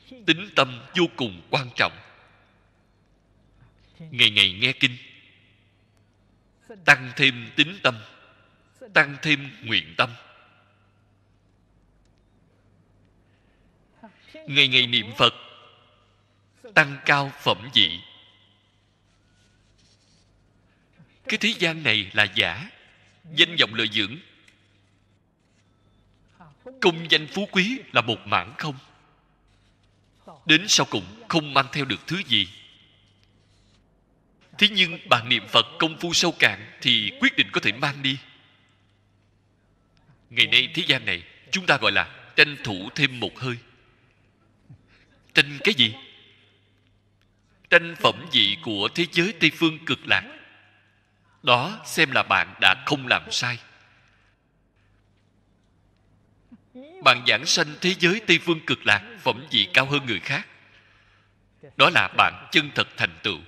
Tín tâm vô cùng quan trọng. Ngày ngày nghe kinh, tăng thêm tín tâm, tăng thêm nguyện tâm. Ngày ngày niệm Phật, tăng cao phẩm vị. Cái thế gian này là giả, danh vọng lợi dưỡng, công danh phú quý là một mảng không. Đến sau cùng không mang theo được thứ gì. Thế nhưng bạn niệm Phật công phu sâu cạn thì quyết định có thể mang đi. Ngày nay thế gian này chúng ta gọi là tranh thủ thêm một hơi. Tranh cái gì? Tranh phẩm vị của thế giới Tây Phương Cực Lạc. Đó xem là bạn đã không làm sai. Bạn giảng sanh thế giới Tây Phương Cực Lạc, phẩm vị cao hơn người khác. Đó là bạn chân thật thành tựu.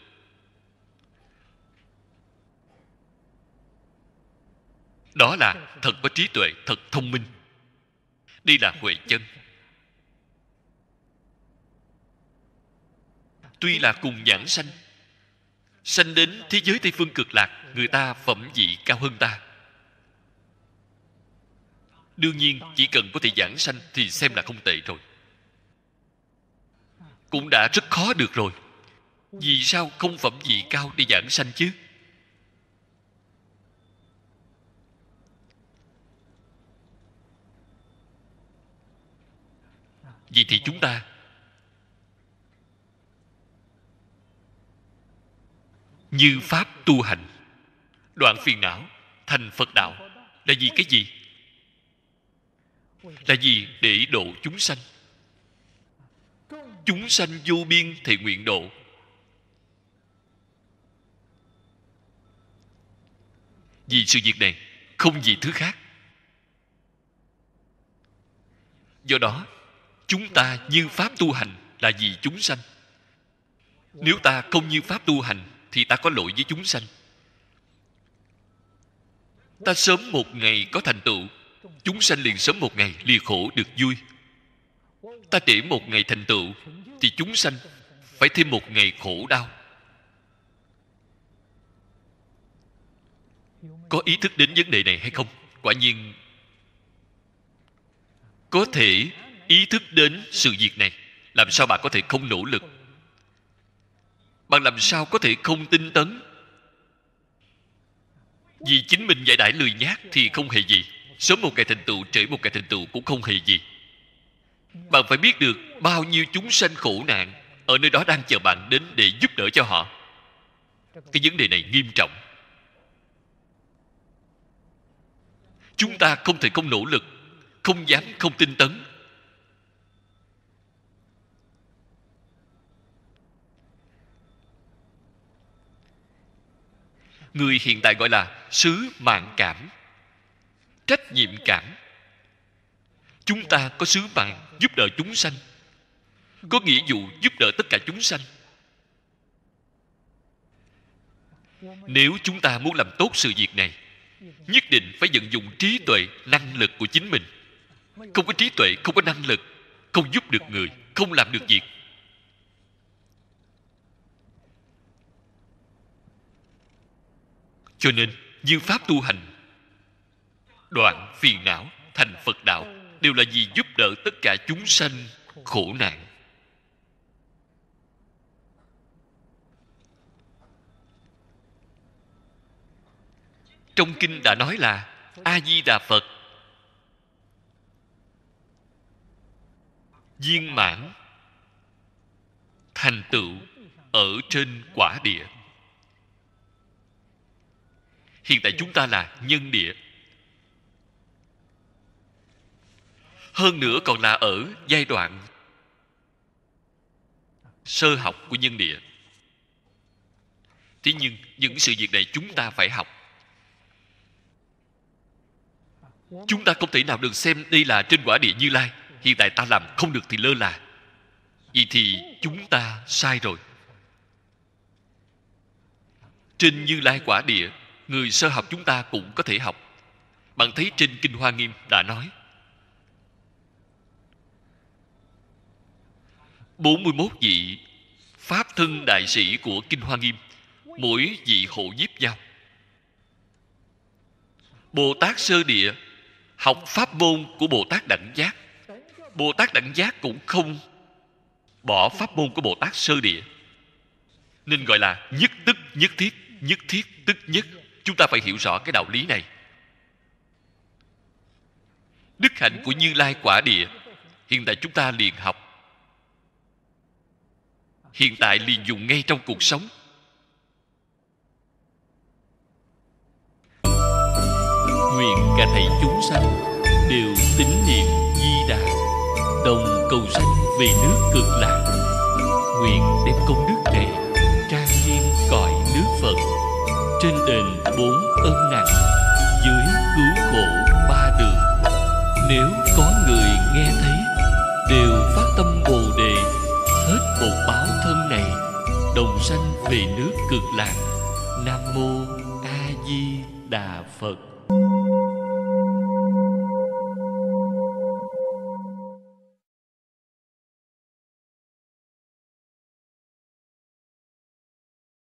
Đó là thật có trí tuệ, thật thông minh. Đây là huệ chân. Tuy là cùng giảng sanh, sanh đến thế giới Tây Phương Cực Lạc, người ta phẩm vị cao hơn ta. Đương nhiên chỉ cần có thể giảng sanh thì xem là không tệ rồi, cũng đã rất khó được rồi. Vì sao không phẩm vị cao để giảng sanh chứ? Vậy thì chúng ta như pháp tu hành, đoạn phiền não, thành Phật đạo là vì cái gì? Là vì để độ chúng sanh. Chúng sanh vô biên thì nguyện độ. Vì sự việc này, không vì thứ khác. Do đó chúng ta như pháp tu hành là vì chúng sanh. Nếu ta không như pháp tu hành thì ta có lỗi với chúng sanh. Ta sớm một ngày có thành tựu, chúng sanh liền sớm một ngày lìa khổ được vui. Ta trễ một ngày thành tựu thì chúng sanh phải thêm một ngày khổ đau. Có ý thức đến vấn đề này hay không? Quả nhiên có thể ý thức đến sự việc này. Làm sao bạn có thể không nỗ lực? Bạn làm sao có thể không tinh tấn? Vì chính mình giải đãi lười nhác thì không hề gì. Sớm một ngày thành tựu, trễ một ngày thành tựu cũng không hề gì. Bạn phải biết được bao nhiêu chúng sanh khổ nạn ở nơi đó đang chờ bạn đến để giúp đỡ cho họ. Cái vấn đề này nghiêm trọng. Chúng ta không thể không nỗ lực, không dám không tinh tấn. Người hiện tại gọi là sứ mạng cảm, trách nhiệm cảm. Chúng ta có sứ mạng giúp đỡ chúng sanh, có nghĩa vụ giúp đỡ tất cả chúng sanh. Nếu chúng ta muốn làm tốt sự việc này, nhất định phải vận dụng trí tuệ, năng lực của chính mình. Không có trí tuệ, không có năng lực, không giúp được người, không làm được việc. Cho nên như pháp tu hành, đoạn phiền não, thành Phật đạo đều là vì giúp đỡ tất cả chúng sanh khổ nạn. Trong kinh đã nói là A Di Đà Phật viên mãn thành tựu ở trên quả địa. Hiện tại chúng ta là nhân địa, hơn nữa còn là ở giai đoạn sơ học của nhân địa. Thế nhưng những sự việc này chúng ta phải học. Chúng ta không thể nào được xem đây là trên quả địa Như Lai. Hiện tại ta làm không được thì lơ là. Vậy thì chúng ta sai rồi. Trên Như Lai quả địa, người sơ học chúng ta cũng có thể học. Bạn thấy trên Kinh Hoa Nghiêm đã nói, 41 vị Pháp thân đại sĩ của Kinh Hoa Nghiêm, mỗi vị hộ giúp nhau. Bồ Tát Sơ Địa học pháp môn của Bồ Tát Đẳng Giác. Bồ Tát Đẳng Giác cũng không bỏ pháp môn của Bồ Tát Sơ Địa, nên gọi là nhất tức nhất thiết, nhất thiết tức nhất. Chúng ta phải hiểu rõ cái đạo lý này. Đức hạnh của Như Lai quả địa hiện tại chúng ta liền học, hiện tại liền dùng ngay trong cuộc sống. Nguyện cả thảy chúng sanh đều tín niệm Di Đà, đồng cầu sanh về nước Cực Lạc. Nguyện đem công đức này trang nghiêm cõi nước Phật, trên đền 4 ân nặng, dưới cứu khổ 3 đường. Nếu có người nghe thấy, đều phát tâm Bồ Đề, hết một báo thân này, đồng sanh về nước Cực Lạc. Nam mô A Di Đà Phật.